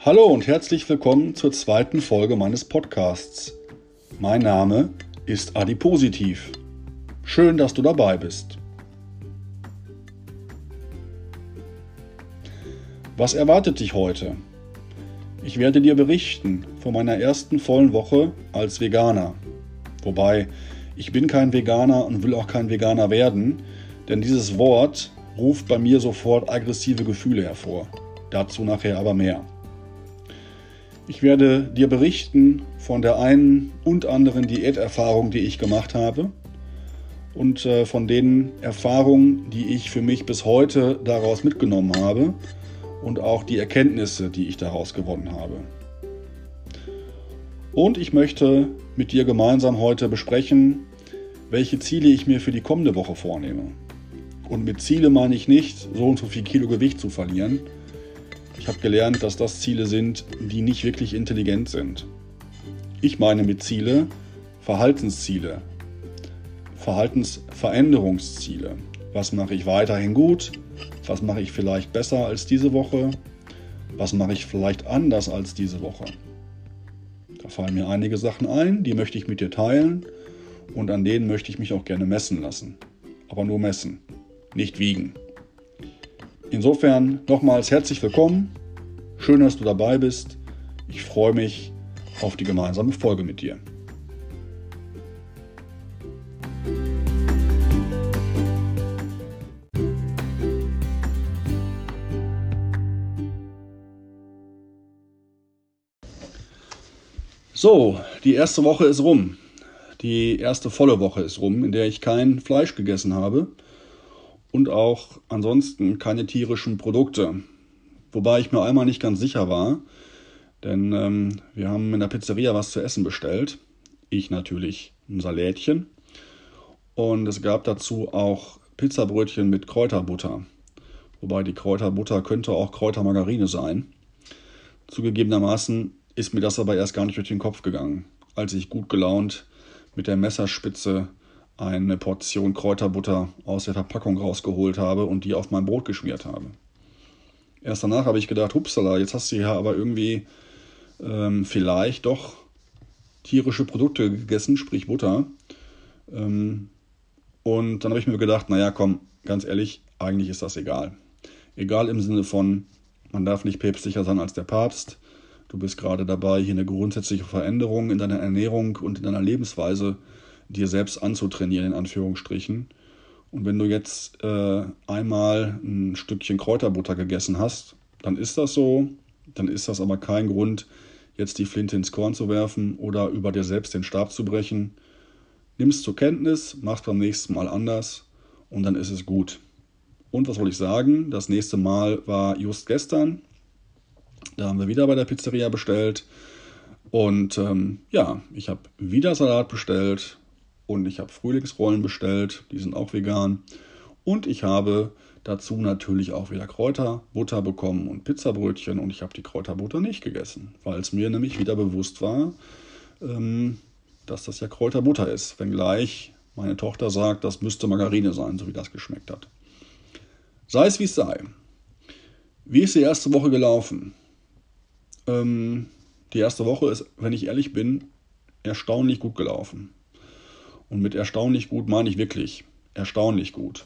Hallo und herzlich willkommen zur zweiten Folge meines Podcasts. Mein Name ist Adipositiv. Schön, dass du dabei bist. Was erwartet dich heute? Ich werde dir berichten von meiner ersten vollen Woche als Veganer. Wobei, ich bin kein Veganer und will auch kein Veganer werden, denn dieses Wort ruft bei mir sofort aggressive Gefühle hervor. Dazu nachher aber mehr. Ich werde dir berichten von der einen und anderen Diäterfahrung, die ich gemacht habe und von den Erfahrungen, die ich für mich bis heute daraus mitgenommen habe und auch die Erkenntnisse, die ich daraus gewonnen habe. Und ich möchte mit dir gemeinsam heute besprechen, welche Ziele ich mir für die kommende Woche vornehme. Und mit Ziele meine ich nicht, so und so viel Kilo Gewicht zu verlieren. Ich habe gelernt, dass das Ziele sind, die nicht wirklich intelligent sind. Ich meine mit Ziele Verhaltensziele, Verhaltensveränderungsziele. Was mache ich weiterhin gut? Was mache ich vielleicht besser als diese Woche? Was mache ich vielleicht anders als diese Woche? Da fallen mir einige Sachen ein, die möchte ich mit dir teilen und an denen möchte ich mich auch gerne messen lassen. Aber nur messen, nicht wiegen. Insofern nochmals herzlich willkommen. Schön, dass du dabei bist. Ich freue mich auf die gemeinsame Folge mit dir. So, die erste Woche ist rum. Die erste volle Woche ist rum, in der ich kein Fleisch gegessen habe. Und auch ansonsten keine tierischen Produkte. Wobei ich mir einmal nicht ganz sicher war, denn wir haben in der Pizzeria was zu essen bestellt. Ich natürlich ein Salätchen. Und es gab dazu auch Pizzabrötchen mit Kräuterbutter. Wobei die Kräuterbutter könnte auch Kräutermargarine sein. Zugegebenermaßen ist mir das aber erst gar nicht durch den Kopf gegangen, als ich gut gelaunt mit der Messerspitze eine Portion Kräuterbutter aus der Verpackung rausgeholt habe und die auf mein Brot geschmiert habe. Erst danach habe ich gedacht, hupsala, jetzt hast du ja aber irgendwie vielleicht doch tierische Produkte gegessen, sprich Butter. Und dann habe ich mir gedacht, naja komm, ganz ehrlich, eigentlich ist das egal. Egal im Sinne von, man darf nicht päpstlicher sein als der Papst. Du bist gerade dabei, hier eine grundsätzliche Veränderung in deiner Ernährung und in deiner Lebensweise dir selbst anzutrainieren, in Anführungsstrichen. Und wenn du jetzt einmal ein Stückchen Kräuterbutter gegessen hast, dann ist das so. Dann ist das aber kein Grund, jetzt die Flinte ins Korn zu werfen oder über dir selbst den Stab zu brechen. Nimm es zur Kenntnis, mach es beim nächsten Mal anders und dann ist es gut. Und was soll ich sagen? Das nächste Mal war just gestern. Da haben wir wieder bei der Pizzeria bestellt. Und ich habe wieder Salat bestellt. Und ich habe Frühlingsrollen bestellt, die sind auch vegan. Und ich habe dazu natürlich auch wieder Kräuterbutter bekommen und Pizzabrötchen. Und ich habe die Kräuterbutter nicht gegessen, weil es mir nämlich wieder bewusst war, dass das ja Kräuterbutter ist. Wenngleich meine Tochter sagt, das müsste Margarine sein, so wie das geschmeckt hat. Sei es wie es sei. Wie ist die erste Woche gelaufen? Die erste Woche ist, wenn ich ehrlich bin, erstaunlich gut gelaufen. Und mit erstaunlich gut meine ich wirklich erstaunlich gut.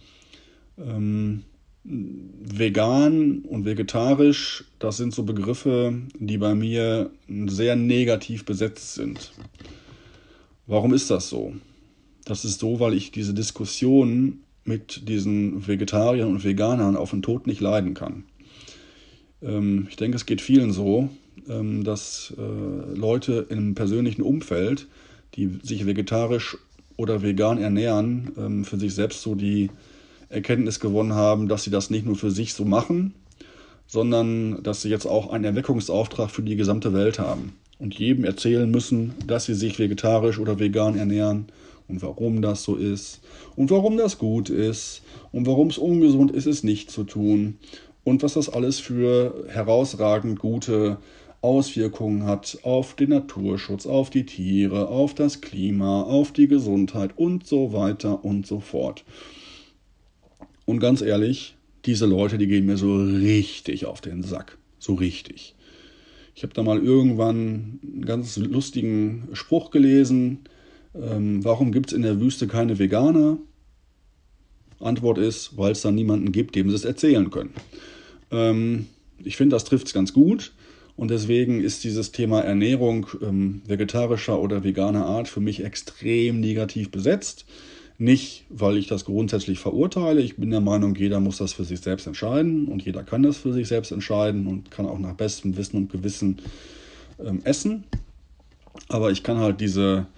Vegan und vegetarisch, das sind so Begriffe, die bei mir sehr negativ besetzt sind. Warum ist das so? Das ist so, weil ich diese Diskussion mit diesen Vegetariern und Veganern auf den Tod nicht leiden kann. Ich denke, es geht vielen so, dass Leute im persönlichen Umfeld, die sich vegetarisch oder vegan ernähren, für sich selbst so die Erkenntnis gewonnen haben, dass sie das nicht nur für sich so machen, sondern dass sie jetzt auch einen Erweckungsauftrag für die gesamte Welt haben und jedem erzählen müssen, dass sie sich vegetarisch oder vegan ernähren und warum das so ist und warum das gut ist und warum es ungesund ist, es nicht zu tun und was das alles für herausragend gute Auswirkungen hat auf den Naturschutz, auf die Tiere, auf das Klima, auf die Gesundheit und so weiter und so fort. Und ganz ehrlich, diese Leute, die gehen mir so richtig auf den Sack. So richtig. Ich habe da mal irgendwann einen ganz lustigen Spruch gelesen. Warum gibt es in der Wüste keine Veganer? Antwort ist, weil es da niemanden gibt, dem sie es erzählen können. Ich finde, das trifft es ganz gut. Und deswegen ist dieses Thema Ernährung vegetarischer oder veganer Art für mich extrem negativ besetzt. Nicht, weil ich das grundsätzlich verurteile. Ich bin der Meinung, jeder muss das für sich selbst entscheiden und jeder kann das für sich selbst entscheiden und kann auch nach bestem Wissen und Gewissen essen. Aber ich kann halt diese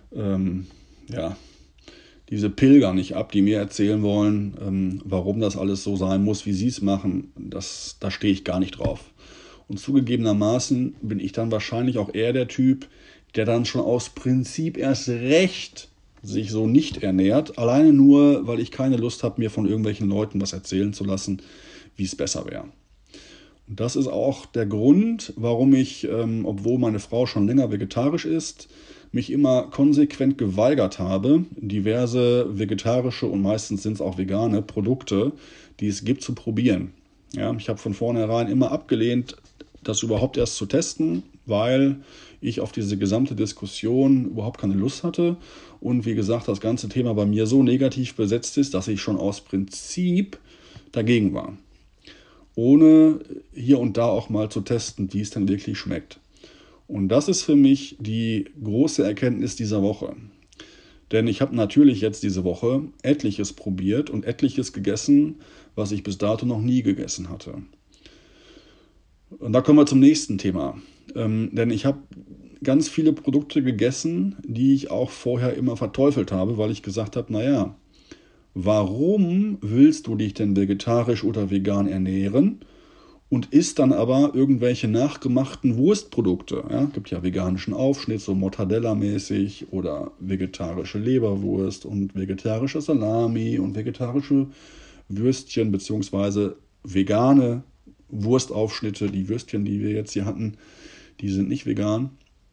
Pilger nicht ab, die mir erzählen wollen, warum das alles so sein muss, wie sie es machen. Da stehe ich gar nicht drauf. Und zugegebenermaßen bin ich dann wahrscheinlich auch eher der Typ, der dann schon aus Prinzip erst recht sich so nicht ernährt, alleine nur, weil ich keine Lust habe, mir von irgendwelchen Leuten was erzählen zu lassen, wie es besser wäre. Und das ist auch der Grund, warum ich, obwohl meine Frau schon länger vegetarisch ist, mich immer konsequent geweigert habe, diverse vegetarische und meistens sind es auch vegane Produkte, die es gibt, zu probieren. Ja, ich habe von vornherein immer abgelehnt, das überhaupt erst zu testen, weil ich auf diese gesamte Diskussion überhaupt keine Lust hatte. Und wie gesagt, das ganze Thema bei mir so negativ besetzt ist, dass ich schon aus Prinzip dagegen war. Ohne hier und da auch mal zu testen, wie es denn wirklich schmeckt. Und das ist für mich die große Erkenntnis dieser Woche. Denn ich habe natürlich jetzt diese Woche etliches probiert und etliches gegessen, was ich bis dato noch nie gegessen hatte. Und da kommen wir zum nächsten Thema. Denn ich habe ganz viele Produkte gegessen, die ich auch vorher immer verteufelt habe, weil ich gesagt habe, naja, warum willst du dich denn vegetarisch oder vegan ernähren und isst dann aber irgendwelche nachgemachten Wurstprodukte? Ja, gibt ja veganischen Aufschnitt, so Mortadella-mäßig oder vegetarische Leberwurst und vegetarische Salami und vegetarische Würstchen beziehungsweise vegane Wurstaufschnitte. Die Würstchen, die wir jetzt hier hatten, die sind nicht vegan.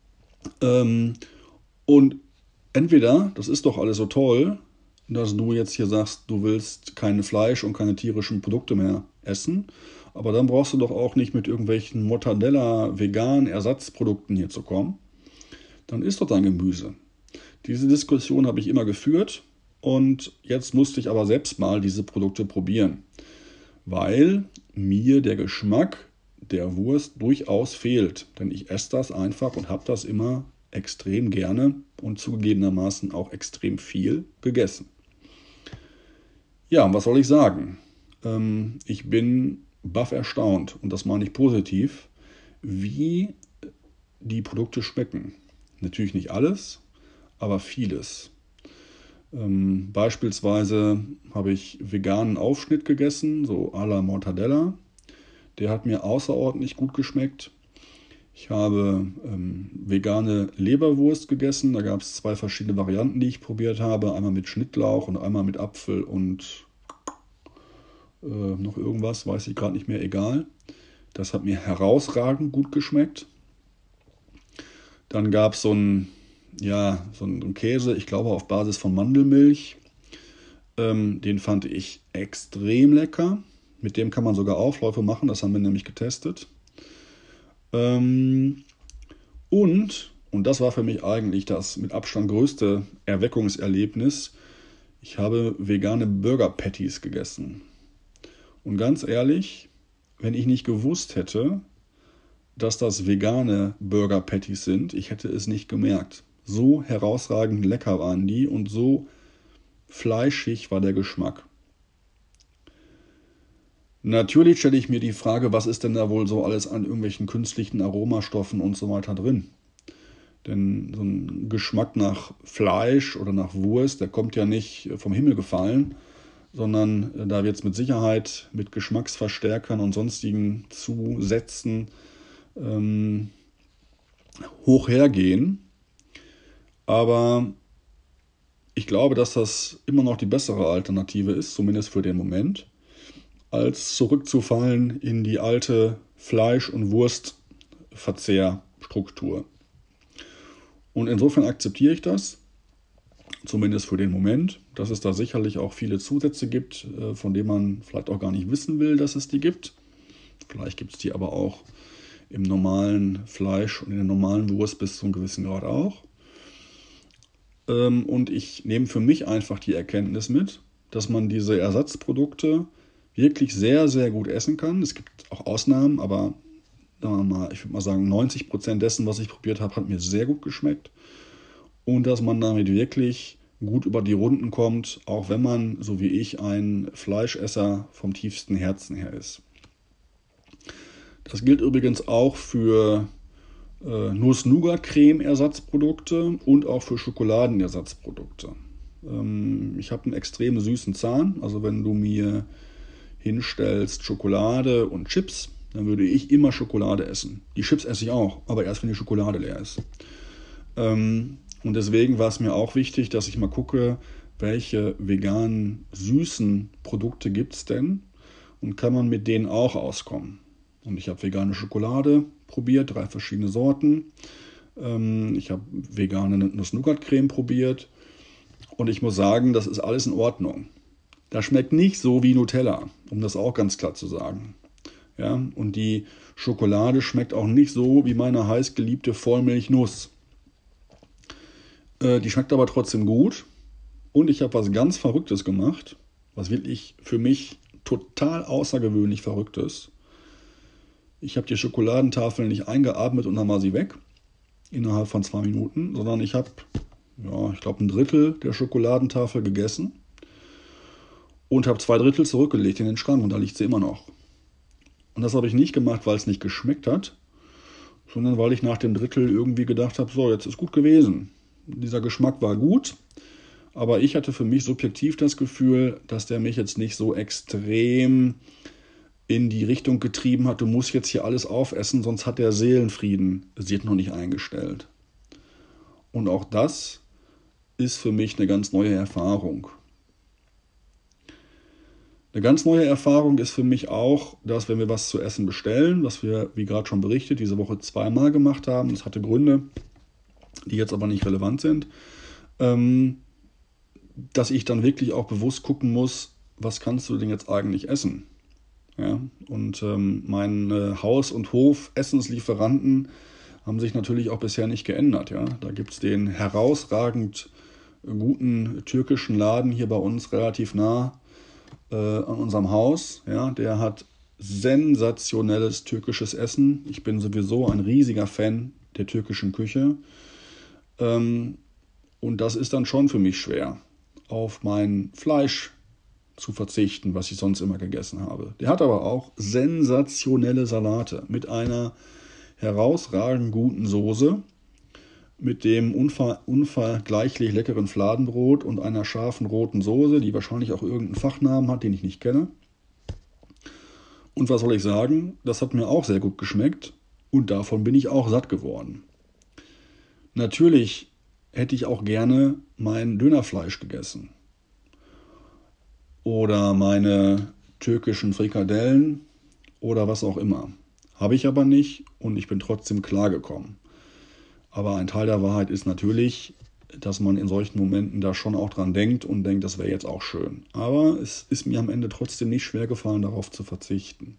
Und entweder, das ist doch alles so toll, dass du jetzt hier sagst, du willst kein Fleisch und keine tierischen Produkte mehr essen, aber dann brauchst du doch auch nicht mit irgendwelchen Mortadella-vegan-Ersatzprodukten hier zu kommen. Dann isst doch dein Gemüse. Diese Diskussion habe ich immer geführt und jetzt musste ich aber selbst mal diese Produkte probieren, weil mir der Geschmack der Wurst durchaus fehlt. Denn ich esse das einfach und habe das immer extrem gerne und zugegebenermaßen auch extrem viel gegessen. Ja, und was soll ich sagen? Ich bin baff erstaunt, und das meine ich positiv, wie die Produkte schmecken. Natürlich nicht alles, aber vieles. Beispielsweise habe ich veganen Aufschnitt gegessen, so à la Mortadella. Der hat mir außerordentlich gut geschmeckt. Ich habe vegane Leberwurst gegessen. Da gab es 2 verschiedene Varianten, die ich probiert habe. Einmal mit Schnittlauch und einmal mit Apfel und noch irgendwas, weiß ich gerade nicht mehr, egal. Das hat mir herausragend gut geschmeckt. Dann gab es so einen Käse, ich glaube auf Basis von Mandelmilch. Den fand ich extrem lecker. Mit dem kann man sogar Aufläufe machen, das haben wir nämlich getestet. Und das war für mich eigentlich das mit Abstand größte Erweckungserlebnis, ich habe vegane Burger Patties gegessen. Und ganz ehrlich, wenn ich nicht gewusst hätte, dass das vegane Burger Patties sind, ich hätte es nicht gemerkt. So herausragend lecker waren die und so fleischig war der Geschmack. Natürlich stelle ich mir die Frage, was ist denn da wohl so alles an irgendwelchen künstlichen Aromastoffen und so weiter drin? Denn so ein Geschmack nach Fleisch oder nach Wurst, der kommt ja nicht vom Himmel gefallen, sondern da wird es mit Sicherheit mit Geschmacksverstärkern und sonstigen Zusätzen hoch hergehen. Aber ich glaube, dass das immer noch die bessere Alternative ist, zumindest für den Moment, als zurückzufallen in die alte Fleisch- und Wurstverzehrstruktur. Und insofern akzeptiere ich das, zumindest für den Moment, dass es da sicherlich auch viele Zusätze gibt, von denen man vielleicht auch gar nicht wissen will, dass es die gibt. Vielleicht gibt es die aber auch im normalen Fleisch und in der normalen Wurst bis zu einem gewissen Grad auch. Und ich nehme für mich einfach die Erkenntnis mit, dass man diese Ersatzprodukte wirklich sehr, sehr gut essen kann. Es gibt auch Ausnahmen, aber sagen wir mal, ich würde mal sagen, 90% dessen, was ich probiert habe, hat mir sehr gut geschmeckt. Und dass man damit wirklich gut über die Runden kommt, auch wenn man, so wie ich, ein Fleischesser vom tiefsten Herzen her ist. Das gilt übrigens auch für Nuss-Nougat-Creme-Ersatzprodukte und auch für Schokoladenersatzprodukte. Ich habe einen extrem süßen Zahn, also wenn du mir hinstellst Schokolade und Chips, dann würde ich immer Schokolade essen. Die Chips esse ich auch, aber erst wenn die Schokolade leer ist. Und deswegen war es mir auch wichtig, dass ich mal gucke, welche veganen, süßen Produkte gibt es denn und kann man mit denen auch auskommen. Und ich habe vegane Schokolade probiert, 3 verschiedene Sorten. Ich habe vegane Nuss-Nougat-Creme probiert und ich muss sagen, das ist alles in Ordnung. Das schmeckt nicht so wie Nutella, um das auch ganz klar zu sagen. Ja, und die Schokolade schmeckt auch nicht so wie meine heißgeliebte Vollmilchnuss. Die schmeckt aber trotzdem gut. Und ich habe was ganz Verrücktes gemacht, was wirklich für mich total außergewöhnlich verrückt ist. Ich habe die Schokoladentafel nicht eingeatmet und dann war sie weg, innerhalb von 2 Minuten, sondern ich habe, ja, ich glaube, 1/3 der Schokoladentafel gegessen und habe 2/3 zurückgelegt in den Schrank und da liegt sie immer noch. Und das habe ich nicht gemacht, weil es nicht geschmeckt hat, sondern weil ich nach dem Drittel irgendwie gedacht habe, so, jetzt ist gut gewesen. Dieser Geschmack war gut, aber ich hatte für mich subjektiv das Gefühl, dass der mich jetzt nicht so extrem in die Richtung getrieben hat, du musst jetzt hier alles aufessen, sonst hat der Seelenfrieden sich noch nicht eingestellt. Und auch das ist für mich eine ganz neue Erfahrung. Eine ganz neue Erfahrung ist für mich auch, dass wenn wir was zu essen bestellen, was wir, wie gerade schon berichtet, diese Woche 2-mal gemacht haben, das hatte Gründe, die jetzt aber nicht relevant sind, dass ich dann wirklich auch bewusst gucken muss, was kannst du denn jetzt eigentlich essen? Ja, und meine Haus- und Hof-Essenslieferanten haben sich natürlich auch bisher nicht geändert. Ja? Da gibt es den herausragend guten türkischen Laden hier bei uns relativ nah an unserem Haus. Ja? Der hat sensationelles türkisches Essen. Ich bin sowieso ein riesiger Fan der türkischen Küche. Und das ist dann schon für mich schwer, auf mein Fleisch zu verzichten, was ich sonst immer gegessen habe. Der hat aber auch sensationelle Salate mit einer herausragend guten Soße, mit dem unvergleichlich leckeren Fladenbrot und einer scharfen roten Soße, die wahrscheinlich auch irgendeinen Fachnamen hat, den ich nicht kenne. Und was soll ich sagen? Das hat mir auch sehr gut geschmeckt und davon bin ich auch satt geworden. Natürlich hätte ich auch gerne mein Dönerfleisch gegessen. Oder meine türkischen Frikadellen oder was auch immer. Habe ich aber nicht und ich bin trotzdem klargekommen. Aber ein Teil der Wahrheit ist natürlich, dass man in solchen Momenten da schon auch dran denkt und denkt, das wäre jetzt auch schön. Aber es ist mir am Ende trotzdem nicht schwer gefallen, darauf zu verzichten.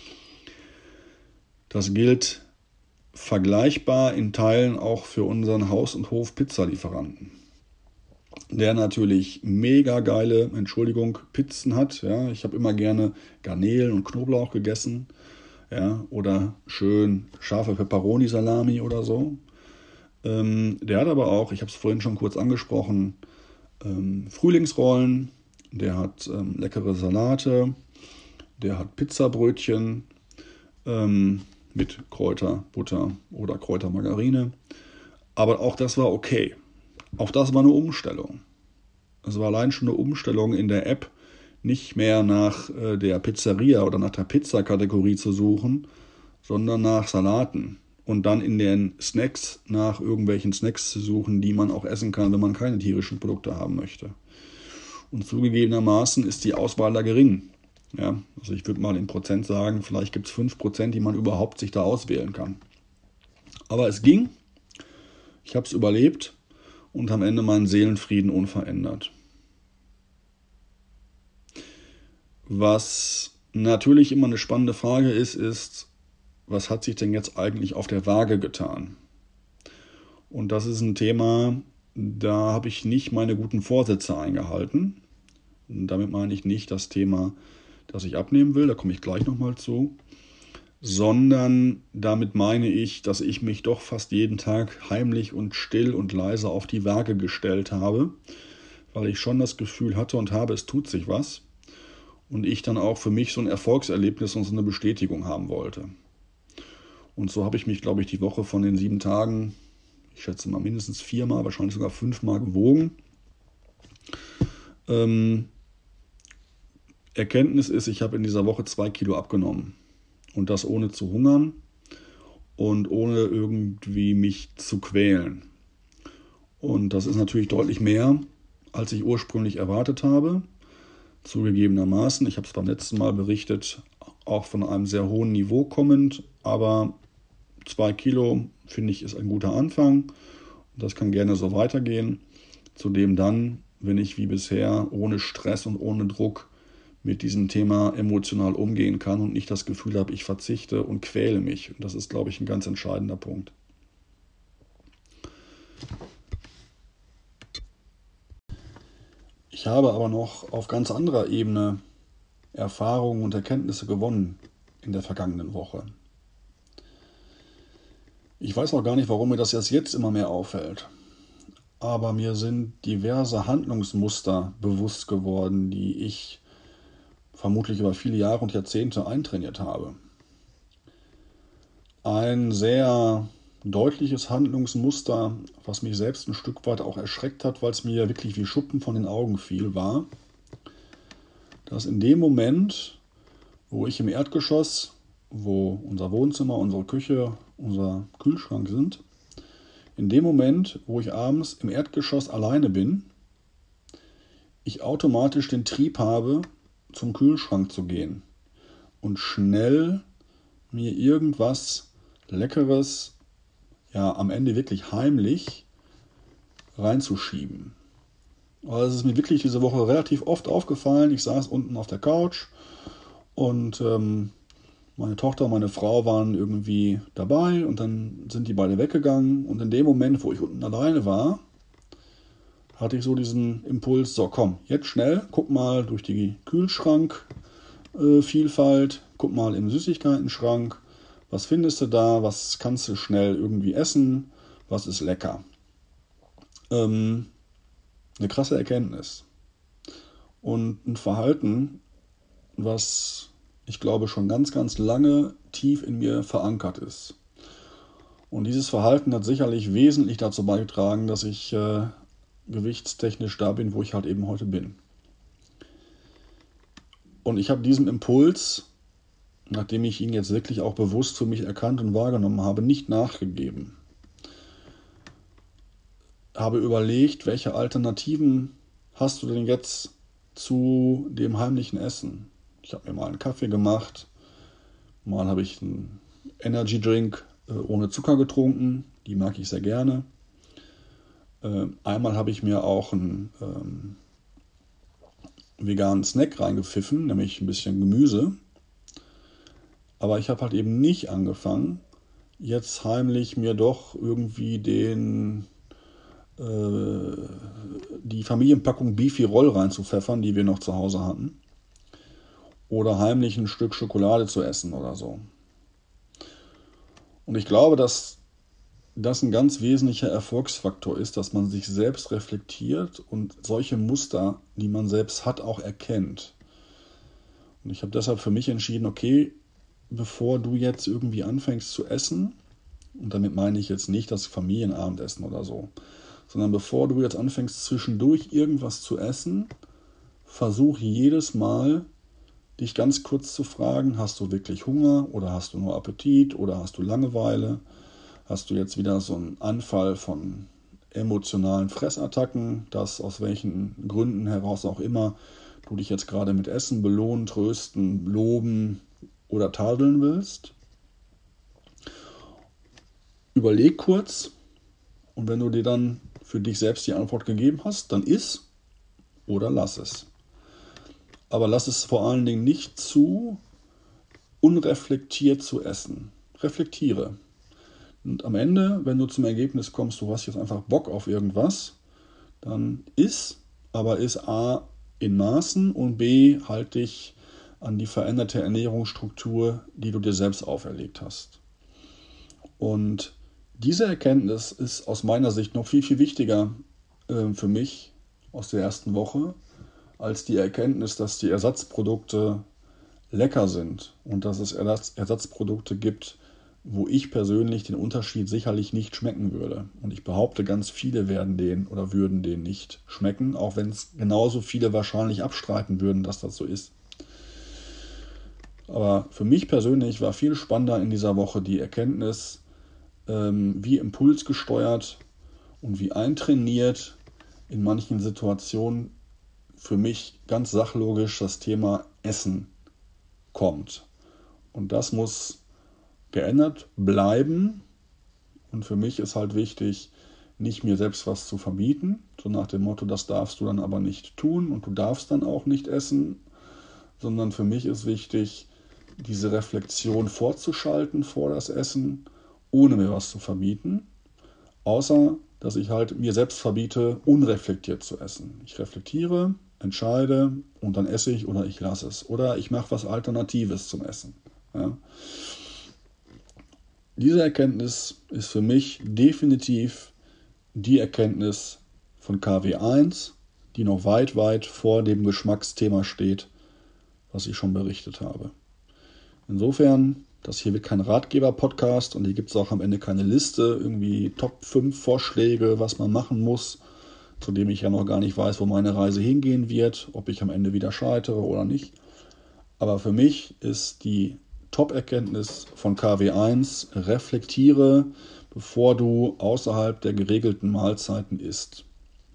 Das gilt vergleichbar in Teilen auch für unseren Haus- und Hof-Pizzalieferanten, der natürlich mega geile, Pizzen hat. Ja. Ich habe immer gerne Garnelen und Knoblauch gegessen. Ja, oder schön scharfe Peperoni-Salami oder so. Der hat aber auch, ich habe es vorhin schon kurz angesprochen, Frühlingsrollen. Der hat leckere Salate. Der hat Pizzabrötchen mit Kräuter, Butter oder Kräutermargarine. Aber auch das war okay. Auch das war eine Umstellung. Es war allein schon eine Umstellung in der App, nicht mehr nach der Pizzeria oder nach der Pizza-Kategorie zu suchen, sondern nach Salaten. Und dann in den Snacks nach irgendwelchen Snacks zu suchen, die man auch essen kann, wenn man keine tierischen Produkte haben möchte. Und zugegebenermaßen ist die Auswahl da gering. Ja, also ich würde mal in Prozent sagen, vielleicht gibt es 5%, die man überhaupt sich da auswählen kann. Aber es ging. Ich habe es überlebt und am Ende meinen Seelenfrieden unverändert. Was natürlich immer eine spannende Frage ist, was hat sich denn jetzt eigentlich auf der Waage getan? Und das ist ein Thema, da habe ich nicht meine guten Vorsätze eingehalten. Und damit meine ich nicht das Thema, das ich abnehmen will, da komme ich gleich nochmal zu, sondern damit meine ich, dass ich mich doch fast jeden Tag heimlich und still und leise auf die Waage gestellt habe, weil ich schon das Gefühl hatte und habe, es tut sich was. Und ich dann auch für mich so ein Erfolgserlebnis und so eine Bestätigung haben wollte. Und so habe ich mich, glaube ich, die Woche von den 7 Tagen, ich schätze mal mindestens 4-mal, wahrscheinlich sogar 5-mal gewogen. Erkenntnis ist, ich habe in dieser Woche 2 Kilo abgenommen. Und das ohne zu hungern und ohne irgendwie mich zu quälen. Und das ist natürlich deutlich mehr, als ich ursprünglich erwartet habe. Zugegebenermaßen, ich habe es beim letzten Mal berichtet, auch von einem sehr hohen Niveau kommend, aber 2 Kilo, finde ich, ist ein guter Anfang. Das kann gerne so weitergehen. Zudem dann, wenn ich wie bisher ohne Stress und ohne Druck mit diesem Thema emotional umgehen kann und nicht das Gefühl habe, ich verzichte und quäle mich. Und das ist, glaube ich, ein ganz entscheidender Punkt. Ich habe aber noch auf ganz anderer Ebene Erfahrungen und Erkenntnisse gewonnen in der vergangenen Woche. Ich weiß auch gar nicht, warum mir das erst jetzt immer mehr auffällt. Aber mir sind diverse Handlungsmuster bewusst geworden, die ich vermutlich über viele Jahre und Jahrzehnte eintrainiert habe. Ein sehr deutliches Handlungsmuster, was mich selbst ein Stück weit auch erschreckt hat, weil es mir wirklich wie Schuppen von den Augen fiel, war, dass in dem Moment, wo ich im Erdgeschoss, wo unser Wohnzimmer, unsere Küche, unser Kühlschrank sind, in dem Moment, wo ich abends im Erdgeschoss alleine bin, ich automatisch den Trieb habe, zum Kühlschrank zu gehen und schnell mir irgendwas Leckeres, ja am Ende wirklich heimlich, reinzuschieben. Also es ist mir wirklich diese Woche relativ oft aufgefallen. Ich saß unten auf der Couch und meine Tochter und meine Frau waren irgendwie dabei und dann sind die beide weggegangen. Und in dem Moment, wo ich unten alleine war, hatte ich so diesen Impuls, so komm, jetzt schnell, guck mal durch die Kühlschrankvielfalt, guck mal im Süßigkeitenschrank, was findest du da, was kannst du schnell irgendwie essen, was ist lecker. Eine krasse Erkenntnis und ein Verhalten, was ich glaube schon ganz, ganz lange tief in mir verankert ist. Und dieses Verhalten hat sicherlich wesentlich dazu beigetragen, dass ich gewichtstechnisch da bin, wo ich halt eben heute bin. Und ich habe diesem Impuls, nachdem ich ihn jetzt wirklich auch bewusst für mich erkannt und wahrgenommen habe, nicht nachgegeben. Habe überlegt, welche Alternativen hast du denn jetzt zu dem heimlichen Essen? Ich habe mir mal einen Kaffee gemacht, mal habe ich einen Energy Drink ohne Zucker getrunken, die mag ich sehr gerne. Einmal habe ich mir auch einen veganen Snack reingepfiffen, nämlich ein bisschen Gemüse. Aber ich habe halt eben nicht angefangen, jetzt heimlich mir doch irgendwie die Familienpackung Beefy Roll reinzupfeffern, die wir noch zu Hause hatten. Oder heimlich ein Stück Schokolade zu essen oder so. Und ich glaube, dass das ein ganz wesentlicher Erfolgsfaktor ist, dass man sich selbst reflektiert und solche Muster, die man selbst hat, auch erkennt. Und ich habe deshalb für mich entschieden, okay, bevor du jetzt irgendwie anfängst zu essen, und damit meine ich jetzt nicht das Familienabendessen oder so, sondern bevor du jetzt anfängst zwischendurch irgendwas zu essen, versuch jedes Mal dich ganz kurz zu fragen, hast du wirklich Hunger oder hast du nur Appetit oder hast du Langeweile? Hast du jetzt wieder so einen Anfall von emotionalen Fressattacken, dass aus welchen Gründen heraus auch immer du dich jetzt gerade mit Essen belohnen, trösten, loben oder tadeln willst? Überleg kurz und wenn du dir dann für dich selbst die Antwort gegeben hast, dann iss oder lass es. Aber lass es vor allen Dingen nicht zu, unreflektiert zu essen. reflektiere. Und am Ende, wenn du zum Ergebnis kommst, du hast jetzt einfach Bock auf irgendwas, dann aber iss A in Maßen und B halt dich an die veränderte Ernährungsstruktur, die du dir selbst auferlegt hast. Und diese Erkenntnis ist aus meiner Sicht noch viel, viel wichtiger für mich aus der ersten Woche, als die Erkenntnis, dass die Ersatzprodukte lecker sind und dass es Ersatzprodukte gibt, wo ich persönlich den Unterschied sicherlich nicht schmecken würde. Und ich behaupte, ganz viele würden den nicht schmecken, auch wenn es genauso viele wahrscheinlich abstreiten würden, dass das so ist. Aber für mich persönlich war viel spannender in dieser Woche die Erkenntnis, wie impulsgesteuert und wie eintrainiert in manchen Situationen für mich ganz sachlogisch das Thema Essen kommt. Und das muss geändert bleiben. Und für mich ist halt wichtig, nicht mir selbst was zu verbieten, so nach dem Motto, das darfst du dann aber nicht tun und du darfst dann auch nicht essen, sondern für mich ist wichtig, diese Reflexion fortzuschalten vor das Essen, ohne mir was zu verbieten, außer dass ich halt mir selbst verbiete, unreflektiert zu essen. Ich reflektiere, entscheide und dann esse ich oder ich lasse es. Oder ich mache was Alternatives zum Essen. Ja. Diese Erkenntnis ist für mich definitiv die Erkenntnis von KW1, die noch weit, weit vor dem Geschmacksthema steht, was ich schon berichtet habe. Insofern, das hier wird kein Ratgeber-Podcast und hier gibt es auch am Ende keine Liste, irgendwie Top 5 Vorschläge, was man machen muss, zu dem ich ja noch gar nicht weiß, wo meine Reise hingehen wird, ob ich am Ende wieder scheitere oder nicht. Aber für mich ist die Top-Erkenntnis von KW1, reflektiere, bevor du außerhalb der geregelten Mahlzeiten isst.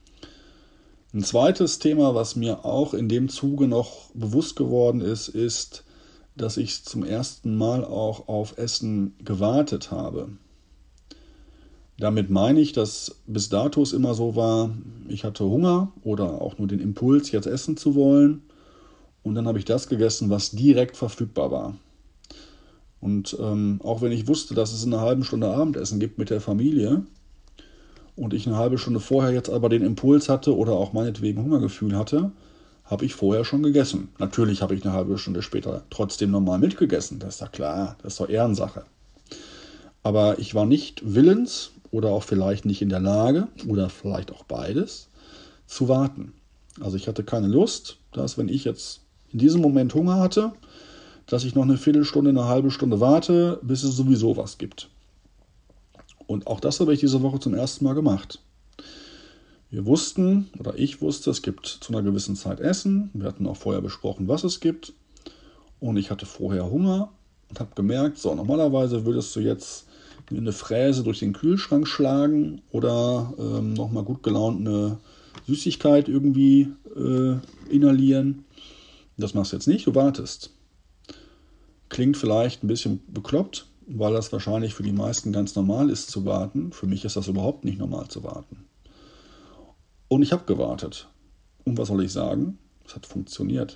Ein zweites Thema, was mir auch in dem Zuge noch bewusst geworden ist, dass ich zum ersten Mal auch auf Essen gewartet habe. Damit meine ich, dass bis dato es immer so war, ich hatte Hunger oder auch nur den Impuls, jetzt essen zu wollen. Und dann habe ich das gegessen, was direkt verfügbar war. Und auch wenn ich wusste, dass es in einer halben Stunde Abendessen gibt mit der Familie und ich eine halbe Stunde vorher jetzt aber den Impuls hatte oder auch meinetwegen Hungergefühl hatte, habe ich vorher schon gegessen. Natürlich habe ich eine halbe Stunde später trotzdem normal mitgegessen. Das ist ja klar, das ist doch Ehrensache. Aber ich war nicht willens oder auch vielleicht nicht in der Lage oder vielleicht auch beides zu warten. Also ich hatte keine Lust, dass wenn ich jetzt in diesem Moment Hunger hatte, dass ich noch eine Viertelstunde, eine halbe Stunde warte, bis es sowieso was gibt. Und auch das habe ich diese Woche zum ersten Mal gemacht. Ich wusste, es gibt zu einer gewissen Zeit Essen. Wir hatten auch vorher besprochen, was es gibt. Und ich hatte vorher Hunger und habe gemerkt, so normalerweise würdest du jetzt eine Fräse durch den Kühlschrank schlagen oder nochmal gut gelaunt eine Süßigkeit irgendwie inhalieren. Das machst du jetzt nicht, du wartest. Klingt vielleicht ein bisschen bekloppt, weil das wahrscheinlich für die meisten ganz normal ist zu warten. Für mich ist das überhaupt nicht normal zu warten. Und ich habe gewartet. Und was soll ich sagen? Es hat funktioniert.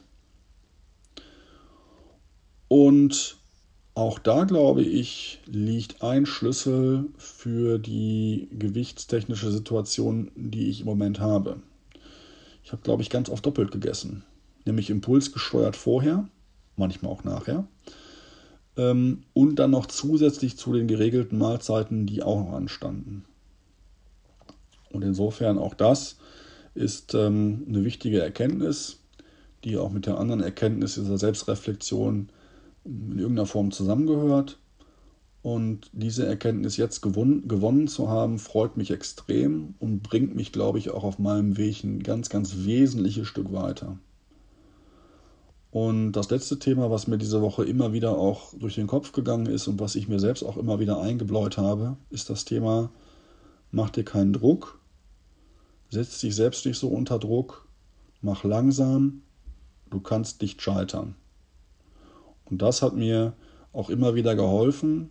Und auch da, glaube ich, liegt ein Schlüssel für die gewichtstechnische Situation, die ich im Moment habe. Ich habe, glaube ich, ganz oft doppelt gegessen. Nämlich impulsgesteuert vorher, manchmal auch nachher. Und dann noch zusätzlich zu den geregelten Mahlzeiten, die auch noch anstanden. Und insofern auch das ist eine wichtige Erkenntnis, die auch mit der anderen Erkenntnis dieser Selbstreflexion in irgendeiner Form zusammengehört. Und diese Erkenntnis jetzt gewonnen zu haben, freut mich extrem und bringt mich, glaube ich, auch auf meinem Weg ein ganz, ganz wesentliches Stück weiter. Und das letzte Thema, was mir diese Woche immer wieder auch durch den Kopf gegangen ist und was ich mir selbst auch immer wieder eingebläut habe, ist das Thema, mach dir keinen Druck, setz dich selbst nicht so unter Druck, mach langsam, du kannst nicht scheitern. Und das hat mir auch immer wieder geholfen,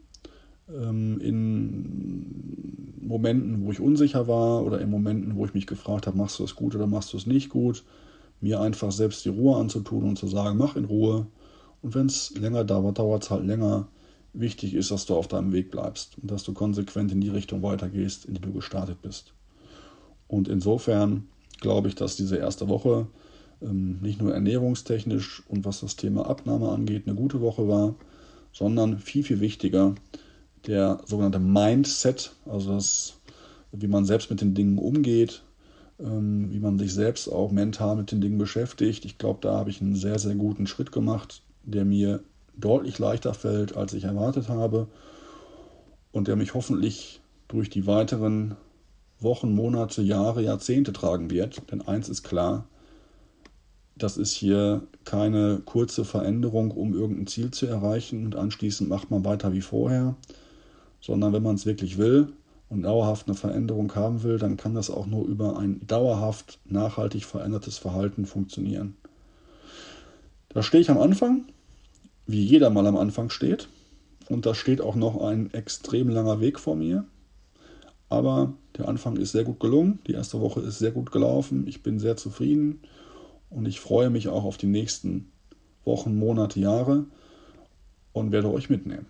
in Momenten, wo ich unsicher war oder in Momenten, wo ich mich gefragt habe, machst du es gut oder machst du es nicht gut, mir einfach selbst die Ruhe anzutun und zu sagen, mach in Ruhe. Und wenn es länger dauert, dauert es halt länger. wichtig ist, dass du auf deinem Weg bleibst und dass du konsequent in die Richtung weitergehst, in die du gestartet bist. Und insofern glaube ich, dass diese erste Woche nicht nur ernährungstechnisch und was das Thema Abnahme angeht, eine gute Woche war, sondern viel, viel wichtiger der sogenannte Mindset, also das, wie man selbst mit den Dingen umgeht, wie man sich selbst auch mental mit den Dingen beschäftigt. Ich glaube, da habe ich einen sehr, sehr guten Schritt gemacht, der mir deutlich leichter fällt, als ich erwartet habe und der mich hoffentlich durch die weiteren Wochen, Monate, Jahre, Jahrzehnte tragen wird. Denn eins ist klar, das ist hier keine kurze Veränderung, um irgendein Ziel zu erreichen und anschließend macht man weiter wie vorher, sondern wenn man es wirklich will und dauerhaft eine Veränderung haben will, dann kann das auch nur über ein dauerhaft nachhaltig verändertes Verhalten funktionieren. Da stehe ich am Anfang, wie jeder mal am Anfang steht, und da steht auch noch ein extrem langer Weg vor mir. Aber der Anfang ist sehr gut gelungen, die erste Woche ist sehr gut gelaufen, ich bin sehr zufrieden und ich freue mich auch auf die nächsten Wochen, Monate, Jahre und werde euch mitnehmen.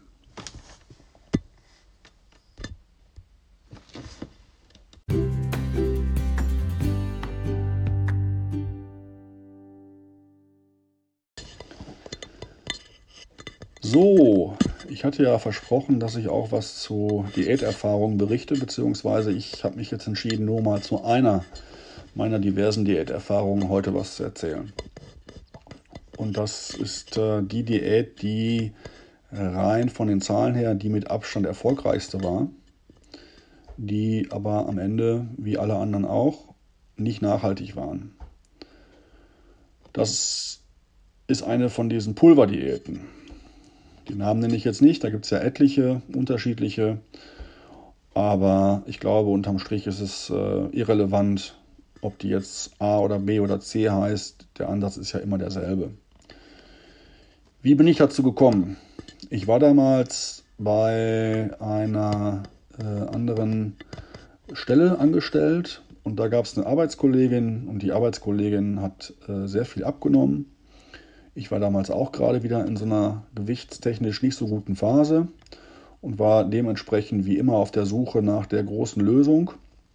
So, ich hatte ja versprochen, dass ich auch was zu Diäterfahrungen berichte, beziehungsweise ich habe mich jetzt entschieden, nur mal zu einer meiner diversen Diäterfahrungen heute was zu erzählen. Und das ist die Diät, die rein von den Zahlen her die mit Abstand erfolgreichste war, die aber am Ende, wie alle anderen auch, nicht nachhaltig waren. Das ist eine von diesen Pulverdiäten. Die Namen nenne ich jetzt nicht, da gibt es ja etliche unterschiedliche, aber ich glaube, unterm Strich ist es irrelevant, ob die jetzt A oder B oder C heißt. Der Ansatz ist ja immer derselbe. Wie bin ich dazu gekommen? Ich war damals bei einer anderen Stelle angestellt und da gab es eine Arbeitskollegin und die Arbeitskollegin hat sehr viel abgenommen. Ich war damals auch gerade wieder in so einer gewichtstechnisch nicht so guten Phase und war dementsprechend wie immer auf der Suche nach der großen Lösung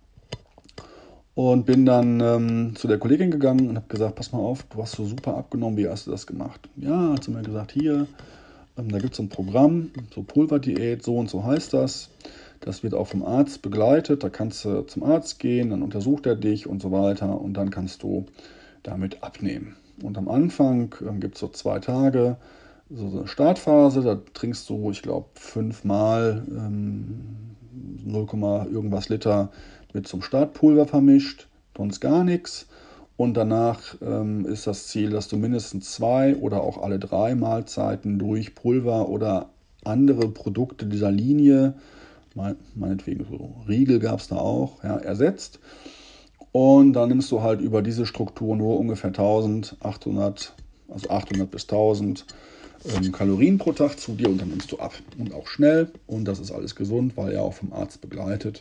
und bin dann zu der Kollegin gegangen und habe gesagt, pass mal auf, du hast so super abgenommen, wie hast du das gemacht? Ja, hat sie mir gesagt, hier, da gibt es so ein Programm, so Pulverdiät, so und so heißt das. Das wird auch vom Arzt begleitet, da kannst du zum Arzt gehen, dann untersucht er dich und so weiter und dann kannst du damit abnehmen. Und am Anfang gibt es so 2 Tage, so eine Startphase, da trinkst du, ich glaube, 5-mal 0, irgendwas Liter mit zum Startpulver vermischt, sonst gar nichts. Und danach ist das Ziel, dass du mindestens 2 oder auch alle 3 Mahlzeiten durch Pulver oder andere Produkte dieser Linie, meinetwegen so Riegel gab es da auch, ja, ersetzt. Und dann nimmst du halt über diese Struktur nur ungefähr 1800, also 800 bis 1000 Kalorien pro Tag zu dir und dann nimmst du ab. Und auch schnell und das ist alles gesund, weil er auch vom Arzt begleitet.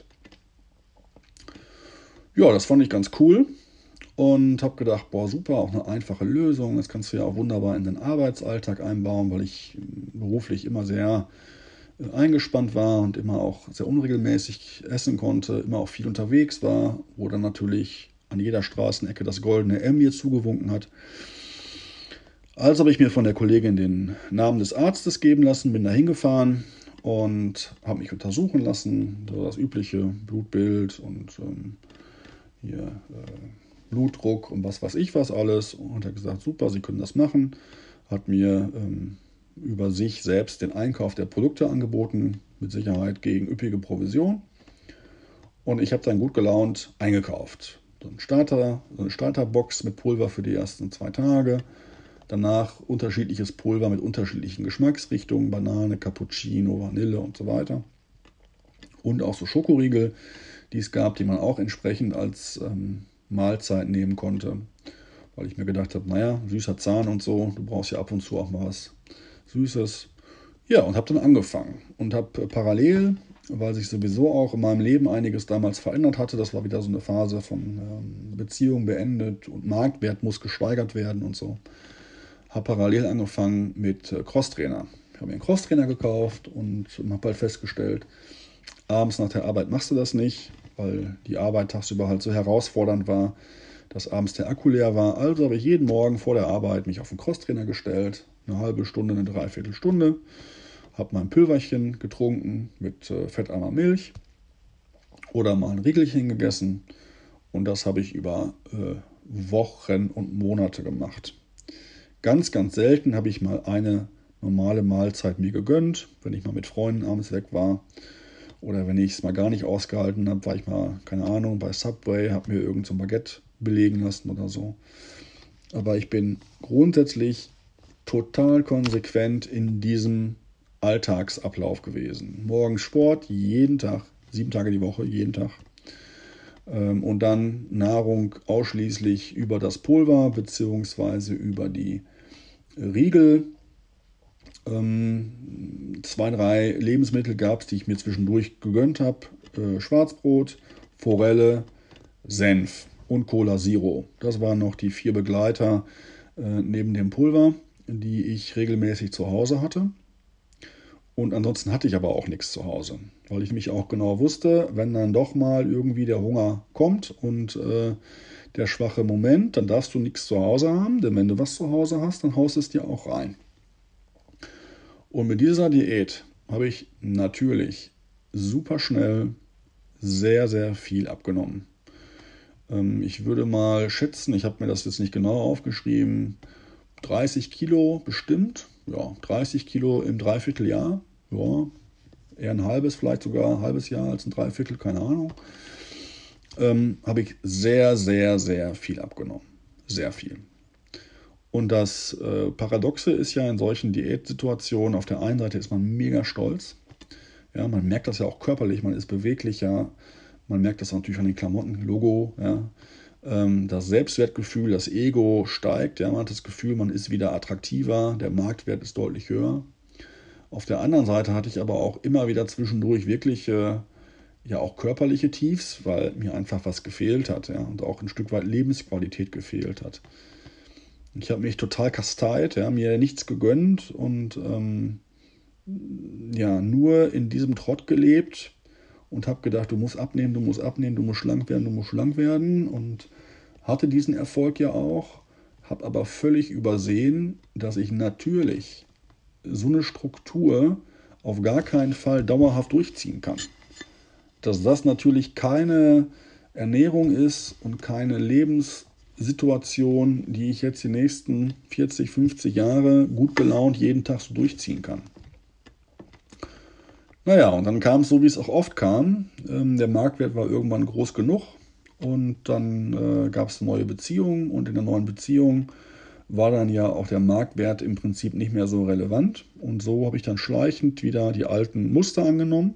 Ja, das fand ich ganz cool und habe gedacht, boah, super, auch eine einfache Lösung. Das kannst du ja auch wunderbar in den Arbeitsalltag einbauen, weil ich beruflich immer sehr eingespannt war und immer auch sehr unregelmäßig essen konnte, immer auch viel unterwegs war, wo dann natürlich an jeder Straßenecke das goldene M mir zugewunken hat. Also habe ich mir von der Kollegin den Namen des Arztes geben lassen, bin da hingefahren und habe mich untersuchen lassen, so das übliche Blutbild und hier Blutdruck und was weiß ich was alles und hat gesagt, super, Sie können das machen, hat mir über sich selbst den Einkauf der Produkte angeboten, mit Sicherheit gegen üppige Provision. Und ich habe dann gut gelaunt eingekauft. So eine Starterbox mit Pulver für die ersten 2 Tage. Danach unterschiedliches Pulver mit unterschiedlichen Geschmacksrichtungen, Banane, Cappuccino, Vanille und so weiter. Und auch so Schokoriegel, die es gab, die man auch entsprechend als Mahlzeit nehmen konnte. Weil ich mir gedacht habe, naja, süßer Zahn und so, du brauchst ja ab und zu auch mal was Süßes. Ja, und habe dann angefangen und habe parallel, weil sich sowieso auch in meinem Leben einiges damals verändert hatte, das war wieder so eine Phase von Beziehung beendet und Marktwert muss gesteigert werden und so, habe parallel angefangen mit Crosstrainer. habe mir einen Crosstrainer gekauft und habe halt festgestellt, abends nach der Arbeit machst du das nicht, weil die Arbeit tagsüber halt so herausfordernd war, dass abends der Akku leer war. Also habe ich jeden Morgen vor der Arbeit mich auf den Crosstrainer gestellt, eine halbe Stunde, eine Dreiviertelstunde, habe mein Pülverchen getrunken mit fettarmer Milch oder mal ein Riegelchen gegessen und das habe ich über Wochen und Monate gemacht. Ganz, ganz selten habe ich mal eine normale Mahlzeit mir gegönnt, wenn ich mal mit Freunden abends weg war. Oder wenn ich es mal gar nicht ausgehalten habe, war ich mal, keine Ahnung, bei Subway, habe mir irgend so ein Baguette belegen lassen oder so. Aber ich bin grundsätzlich total konsequent in diesem Alltagsablauf gewesen. Morgens Sport, jeden Tag, 7 Tage die Woche, jeden Tag. Und dann Nahrung ausschließlich über das Pulver bzw. über die Riegel. 2, 3 Lebensmittel gab es, die ich mir zwischendurch gegönnt habe. Schwarzbrot, Forelle, Senf und Cola Zero. Das waren noch die 4 Begleiter neben dem Pulver, die ich regelmäßig zu Hause hatte. Und ansonsten hatte ich aber auch nichts zu Hause, weil ich mich auch genau wusste, wenn dann doch mal irgendwie der Hunger kommt und der schwache Moment, dann darfst du nichts zu Hause haben, denn wenn du was zu Hause hast, dann haust es dir auch rein. Und mit dieser Diät habe ich natürlich super schnell sehr, sehr viel abgenommen. Ich würde mal schätzen, ich habe mir das jetzt nicht genau aufgeschrieben, 30 Kilo bestimmt. Ja, 30 Kilo im Dreivierteljahr. Ja, eher ein halbes, vielleicht sogar ein halbes Jahr als ein Dreiviertel, keine Ahnung. Habe ich sehr, sehr, sehr viel abgenommen. Sehr viel. Und das Paradoxe ist ja in solchen Diätsituationen, auf der einen Seite ist man mega stolz. Ja, man merkt das ja auch körperlich, man ist beweglicher. Man merkt das natürlich an den Klamotten, Logo. Ja. Das Selbstwertgefühl, das Ego steigt. Ja, man hat das Gefühl, man ist wieder attraktiver, der Marktwert ist deutlich höher. Auf der anderen Seite hatte ich aber auch immer wieder zwischendurch wirklich ja auch körperliche Tiefs, weil mir einfach was gefehlt hat, ja, und auch ein Stück weit Lebensqualität gefehlt hat. Ich habe mich total kasteit, ja, mir nichts gegönnt und ja, nur in diesem Trott gelebt und habe gedacht, du musst abnehmen, du musst abnehmen, du musst schlank werden, du musst schlank werden und hatte diesen Erfolg ja auch, habe aber völlig übersehen, dass ich natürlich so eine Struktur auf gar keinen Fall dauerhaft durchziehen kann. Dass das natürlich keine Ernährung ist und keine Lebenssituation, die ich jetzt die nächsten 40, 50 Jahre gut gelaunt jeden Tag so durchziehen kann. Naja, und dann kam es so, wie es auch oft kam. Der Marktwert war irgendwann groß genug und dann gab es eine neue Beziehung und in der neuen Beziehung war dann ja auch der Marktwert im Prinzip nicht mehr so relevant. Und so habe ich dann schleichend wieder die alten Muster angenommen.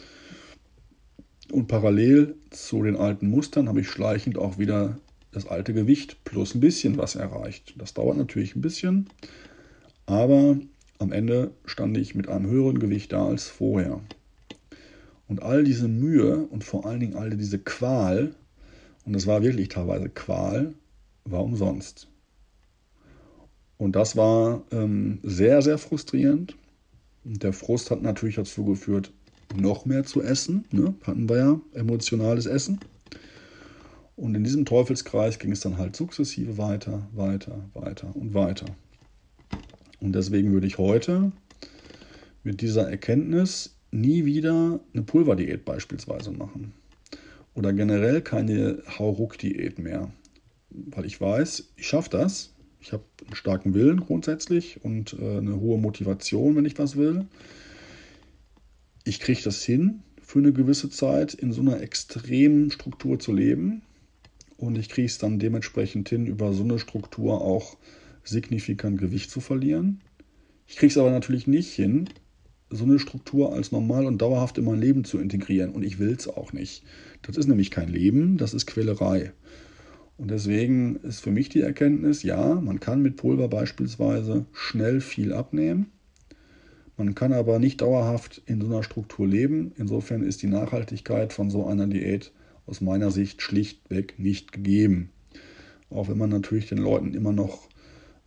Und parallel zu den alten Mustern habe ich schleichend auch wieder das alte Gewicht plus ein bisschen was erreicht. Das dauert natürlich ein bisschen, aber am Ende stand ich mit einem höheren Gewicht da als vorher. Und all diese Mühe und vor allen Dingen all diese Qual, und es war wirklich teilweise Qual, war umsonst. Und das war sehr, sehr frustrierend. Und der Frust hat natürlich dazu geführt, noch mehr zu essen. Ne? Hatten wir ja emotionales Essen. Und in diesem Teufelskreis ging es dann halt sukzessive weiter, weiter, weiter und weiter. Und deswegen würde ich heute mit dieser Erkenntnis nie wieder eine Pulverdiät beispielsweise machen. Oder generell keine Hauruck-Diät mehr. Weil ich weiß, ich schaffe das. Ich habe einen starken Willen grundsätzlich und eine hohe Motivation, wenn ich was will. Ich kriege das hin, für eine gewisse Zeit in so einer extremen Struktur zu leben. Und ich kriege es dann dementsprechend hin, über so eine Struktur auch signifikant Gewicht zu verlieren. Ich kriege es aber natürlich nicht hin, so eine Struktur als normal und dauerhaft in mein Leben zu integrieren. Und ich will es auch nicht. Das ist nämlich kein Leben, das ist Quälerei. Und deswegen ist für mich die Erkenntnis, ja, man kann mit Pulver beispielsweise schnell viel abnehmen. Man kann aber nicht dauerhaft in so einer Struktur leben. Insofern ist die Nachhaltigkeit von so einer Diät aus meiner Sicht schlichtweg nicht gegeben. Auch wenn man natürlich den Leuten immer noch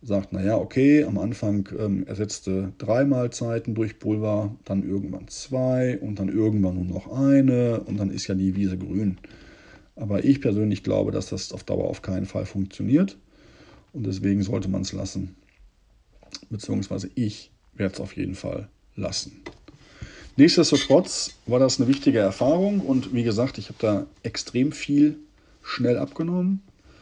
sagt, naja, okay, am Anfang ersetzte 3 Mahlzeiten durch Pulver, dann irgendwann 2 und dann irgendwann nur noch eine und dann ist ja die Wiese grün. Aber ich persönlich glaube, dass das auf Dauer auf keinen Fall funktioniert und deswegen sollte man es lassen. Beziehungsweise ich werde es auf jeden Fall lassen. Nichtsdestotrotz war das eine wichtige Erfahrung und wie gesagt, ich habe da extrem viel schnell abgenommen.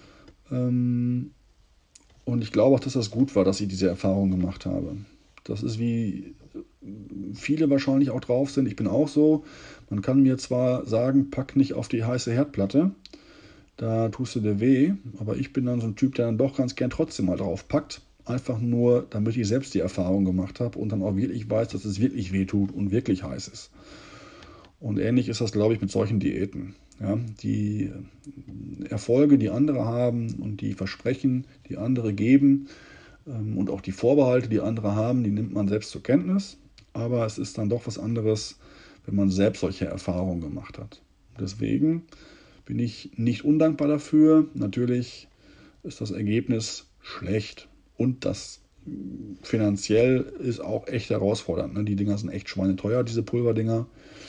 Und ich glaube auch, dass das gut war, dass ich diese Erfahrung gemacht habe. Das ist wie viele wahrscheinlich auch drauf sind. Ich bin auch so. Man kann mir zwar sagen, pack nicht auf die heiße Herdplatte, da tust du dir weh, aber ich bin dann so ein Typ, der dann doch ganz gern trotzdem mal drauf packt. Einfach nur, damit ich selbst die Erfahrung gemacht habe und dann auch wirklich weiß, dass es wirklich weh tut und wirklich heiß ist. Und ähnlich ist das, glaube ich, mit solchen Diäten. Ja, die Erfolge, die andere haben und die Versprechen, die andere geben und auch die Vorbehalte, die andere haben, die nimmt man selbst zur Kenntnis. Aber es ist dann doch was anderes, wenn man selbst solche Erfahrungen gemacht hat. Deswegen bin ich nicht undankbar dafür. Natürlich ist das Ergebnis schlecht und das finanziell ist auch echt herausfordernd. Ne? Die Dinger sind echt schweineteuer, diese Pulverdinger.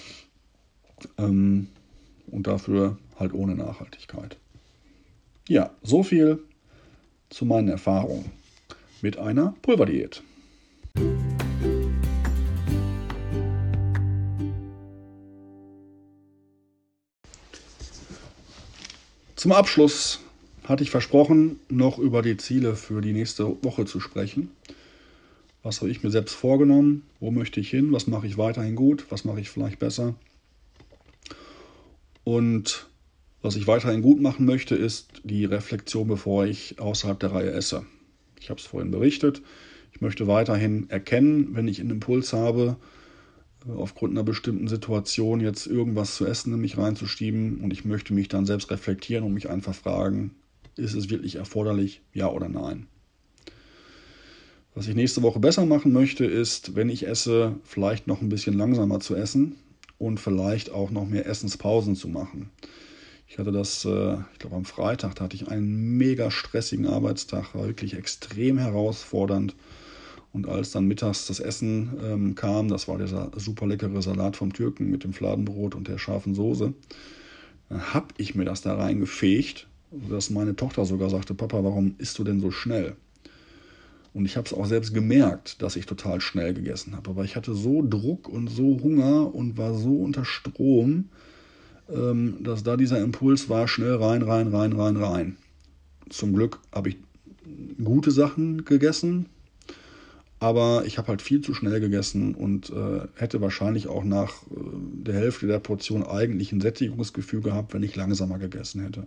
Und dafür halt ohne Nachhaltigkeit. Ja, so viel zu meinen Erfahrungen mit einer Pulverdiät. Zum Abschluss hatte ich versprochen, noch über die Ziele für die nächste Woche zu sprechen. Was habe ich mir selbst vorgenommen? Wo möchte ich hin? Was mache ich weiterhin gut? Was mache ich vielleicht besser? Und was ich weiterhin gut machen möchte, ist die Reflexion, bevor ich außerhalb der Reihe esse. Ich habe es vorhin berichtet. Ich möchte weiterhin erkennen, wenn ich einen Impuls habe, aufgrund einer bestimmten Situation jetzt irgendwas zu essen in mich reinzuschieben. Und ich möchte mich dann selbst reflektieren und mich einfach fragen, ist es wirklich erforderlich, ja oder nein? Was ich nächste Woche besser machen möchte, ist, wenn ich esse, vielleicht noch ein bisschen langsamer zu essen und vielleicht auch noch mehr Essenspausen zu machen. Ich hatte das, ich glaube am Freitag, da hatte ich einen mega stressigen Arbeitstag, war wirklich extrem herausfordernd. Und als dann mittags das Essen kam, das war der super leckere Salat vom Türken mit dem Fladenbrot und der scharfen Soße, dann habe ich mir das da reingefegt, dass meine Tochter sogar sagte, Papa, warum isst du denn so schnell? Und ich habe es auch selbst gemerkt, dass ich total schnell gegessen habe. Aber ich hatte so Druck und so Hunger und war so unter Strom, dass da dieser Impuls war, schnell rein, rein, rein, rein, rein. Zum Glück habe ich gute Sachen gegessen, aber ich habe halt viel zu schnell gegessen und hätte wahrscheinlich auch nach der Hälfte der Portion eigentlich ein Sättigungsgefühl gehabt, wenn ich langsamer gegessen hätte.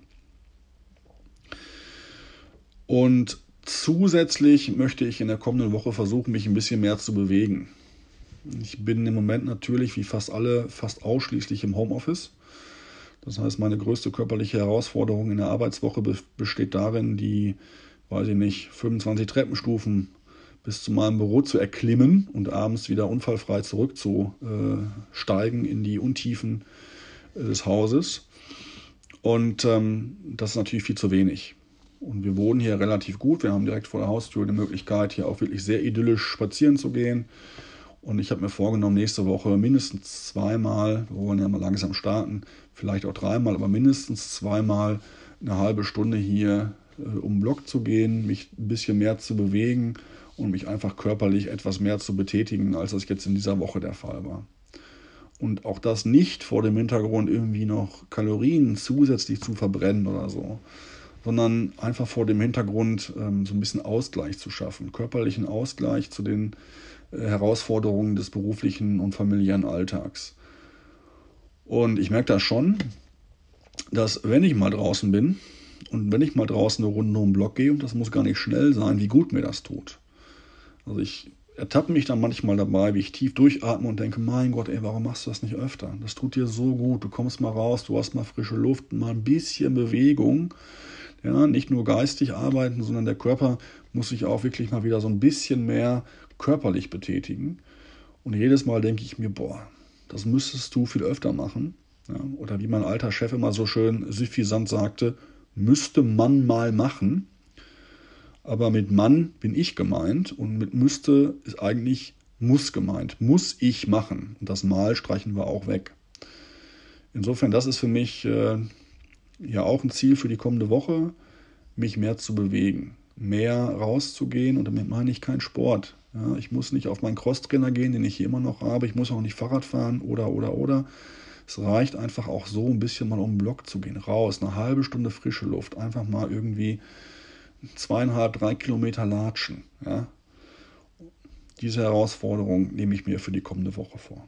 Und zusätzlich möchte ich in der kommenden Woche versuchen, mich ein bisschen mehr zu bewegen. Ich bin im Moment natürlich, wie fast alle, fast ausschließlich im Homeoffice. Das heißt, meine größte körperliche Herausforderung in der Arbeitswoche besteht darin, die, weiß ich nicht, 25 Treppenstufen bis zu meinem Büro zu erklimmen und abends wieder unfallfrei zurückzusteigen in die Untiefen des Hauses. Und das ist natürlich viel zu wenig. Und wir wohnen hier relativ gut. Wir haben direkt vor der Haustür die Möglichkeit, hier auch wirklich sehr idyllisch spazieren zu gehen. Und ich habe mir vorgenommen, nächste Woche mindestens 2-mal, wir wollen ja mal langsam starten, vielleicht auch 3-mal, aber mindestens 2-mal eine halbe Stunde hier um den Block zu gehen, mich ein bisschen mehr zu bewegen und mich einfach körperlich etwas mehr zu betätigen, als das jetzt in dieser Woche der Fall war. Und auch das nicht vor dem Hintergrund irgendwie noch Kalorien zusätzlich zu verbrennen oder so, sondern einfach vor dem Hintergrund so ein bisschen Ausgleich zu schaffen, körperlichen Ausgleich zu den Herausforderungen des beruflichen und familiären Alltags. Und ich merke das schon, dass wenn ich mal draußen bin und wenn ich mal draußen eine Runde um den Block gehe, und das muss gar nicht schnell sein, wie gut mir das tut. Also ich ertappe mich dann manchmal dabei, wie ich tief durchatme und denke, mein Gott, ey, warum machst du das nicht öfter? Das tut dir so gut, du kommst mal raus, du hast mal frische Luft, mal ein bisschen Bewegung. Ja, nicht nur geistig arbeiten, sondern der Körper muss sich auch wirklich mal wieder so ein bisschen mehr körperlich betätigen. Und jedes Mal denke ich mir, boah, das müsstest du viel öfter machen. Ja, oder wie mein alter Chef immer so schön suffisant sagte, müsste man mal machen. Aber mit Mann bin ich gemeint und mit müsste ist eigentlich muss gemeint. Muss ich machen. Und das Mal streichen wir auch weg. Insofern, das ist für mich ja auch ein Ziel für die kommende Woche, mich mehr zu bewegen, mehr rauszugehen. Und damit meine ich keinen Sport. Ja, ich muss nicht auf meinen Crosstrainer gehen, den ich hier immer noch habe. Ich muss auch nicht Fahrrad fahren oder. Es reicht einfach auch so ein bisschen mal um den Block zu gehen. Raus, eine halbe Stunde frische Luft. Einfach mal irgendwie 2,5, 3 Kilometer latschen. Ja. Diese Herausforderung nehme ich mir für die kommende Woche vor.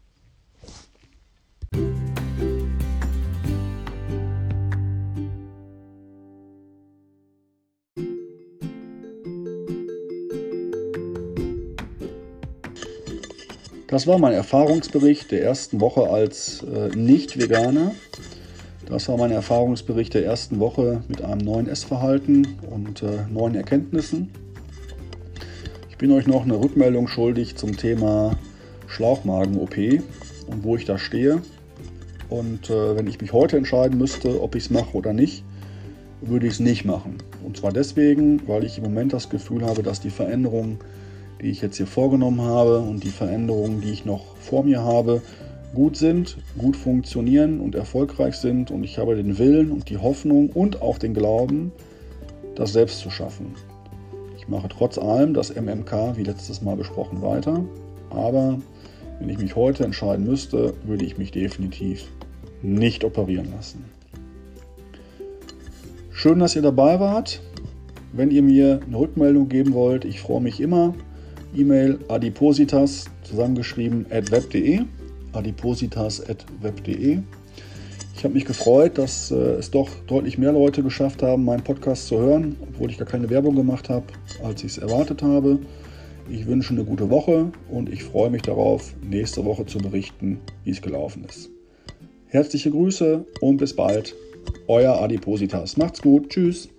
Das war mein Erfahrungsbericht der ersten Woche als Nicht-Veganer. Das war mein Erfahrungsbericht der ersten Woche mit einem neuen Essverhalten und neuen Erkenntnissen. Ich bin euch noch eine Rückmeldung schuldig zum Thema Schlauchmagen-OP und wo ich da stehe. Und wenn ich mich heute entscheiden müsste, ob ich es mache oder nicht, würde ich es nicht machen. Und zwar deswegen, weil ich im Moment das Gefühl habe, dass die Veränderungen, die ich jetzt hier vorgenommen habe und die Veränderungen, die ich noch vor mir habe, gut sind, gut funktionieren und erfolgreich sind. Und ich habe den Willen und die Hoffnung und auch den Glauben, das selbst zu schaffen. Ich mache trotz allem das MMK, wie letztes Mal besprochen, weiter. Aber wenn ich mich heute entscheiden müsste, würde ich mich definitiv nicht operieren lassen. Schön, dass ihr dabei wart. Wenn ihr mir eine Rückmeldung geben wollt, ich freue mich immer. E-Mail adipositas, zusammengeschrieben, @web.de. adipositas@web.de. Ich habe mich gefreut, dass es doch deutlich mehr Leute geschafft haben, meinen Podcast zu hören, obwohl ich gar keine Werbung gemacht habe, als ich es erwartet habe. Ich wünsche eine gute Woche und ich freue mich darauf, nächste Woche zu berichten, wie es gelaufen ist. Herzliche Grüße und bis bald. Euer Adipositas. Macht's gut. Tschüss.